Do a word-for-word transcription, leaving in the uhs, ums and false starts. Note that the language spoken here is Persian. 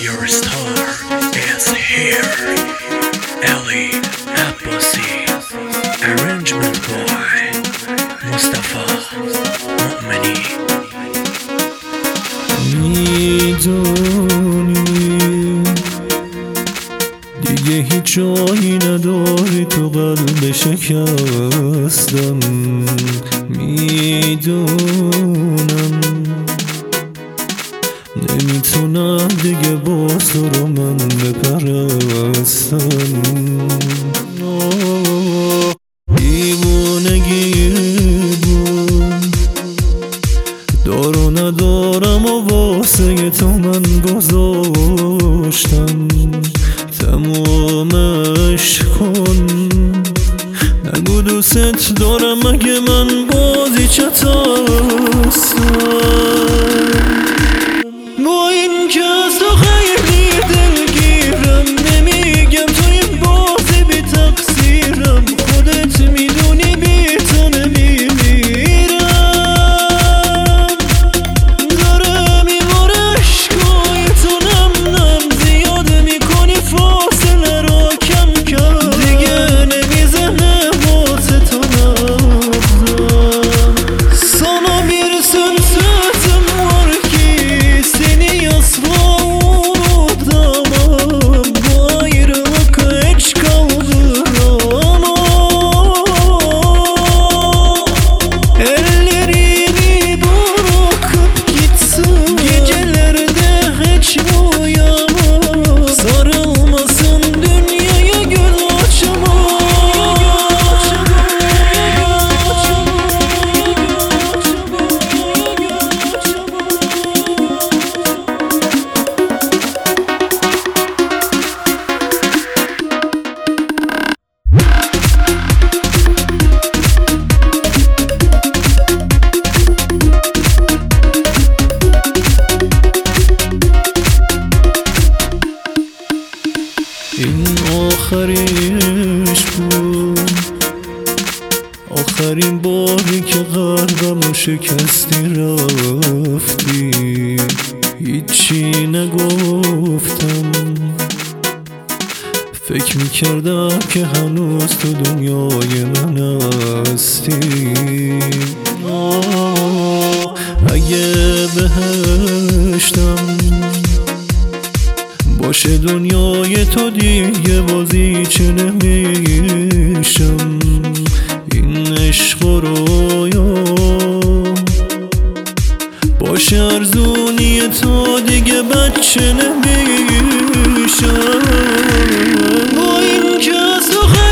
Your star is here. Ali Abbasi. Arrangement boy Mustafa Mu'mini. میدونی دیگه هیچ جایی نداری تو قلب شکستم. میدونم نمیتونم دیگه باز تو رو من بپرستم. دیوونگی بود دار و ندارم و واسه تو من گذاشتم. تمومش کن نگو دوست دارم مگه من بازی چطستم. با این که از تو خیلی دلگیرم نمیگم توی بازی بی تقصیرم. خودت میدونی بی تو نمیمیرم. داره میباره عشقای تو نم نم زیاد میکنی فاصله رو کم کم. دیگه نمیزنه واسه تو نبزم. Sana bir söz sözüm var ki seni asla unutamam. Bu ayrılık hiç kaldıramam. Ellerini bırakıp gitsin gecelerde hiç uyamam. Sarılmasın dünyaya göz açamam. این آخریش بود، آخرین باری که قلبمو شکستی رفتی. هیچی نگفتم فکر میکردم که هنوز تو دنیای من هستی. آه، اگه بهشتم باشه دنیای تو دیگه بازی چه نمیشم. این عشق و رویا باشه ارزونی تو دیگه بچه نمیشم. با این که از تو